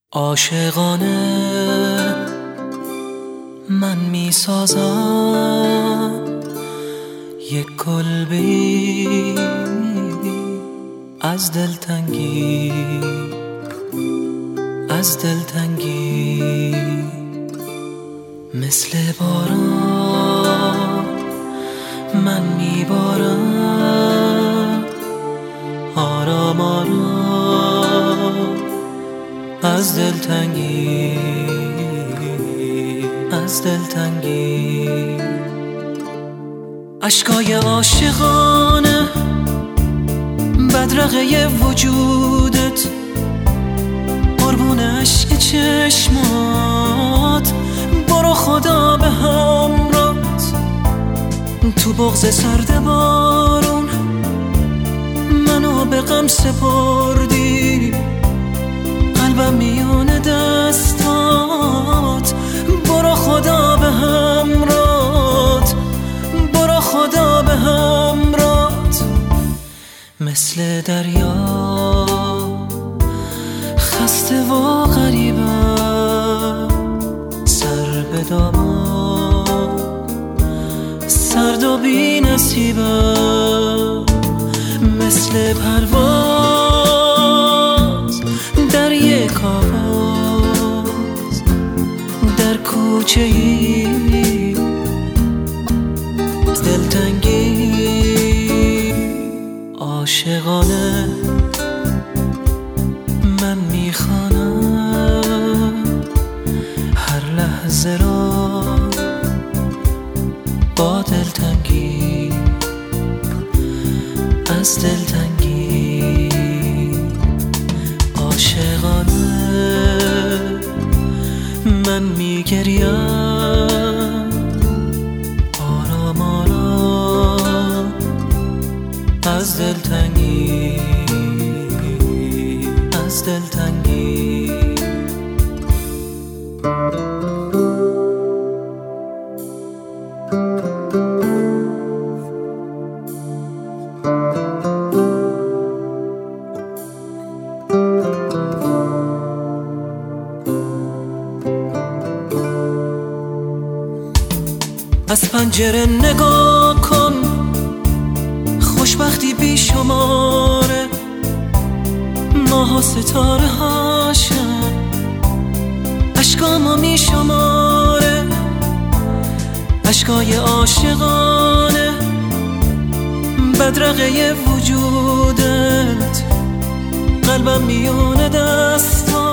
عاشقانه من می سازم یک کلبه‌ای از دلتنگی مثل باران من می بارم آرام آرام از دلتنگی اشکای عاشقانه بدرقه وجودت قربون عشق چشمات برو خدا به همراهت تو بغض سرد بارون منو به غم سپردی قلبم میون دستات برو خدا به همراهت برو خدا به همراهت مثل دریا خسته و غریبم سر به دامان سرد و بی نصیبم مثل پرواز در یک آواز در کوچه ای دلتنگی عاشقانه من میخوانم هر لحظه را با دلتنگی از دلتنگی عاشقانه من میگریم آرام آرام از دلتنگی از پنجره نگاه کن خوشبختی بی شماره ماه و ستاره هاشم اشکامو می شماره اشکای عاشقانه بدرقه وجودت قلبم میون دستات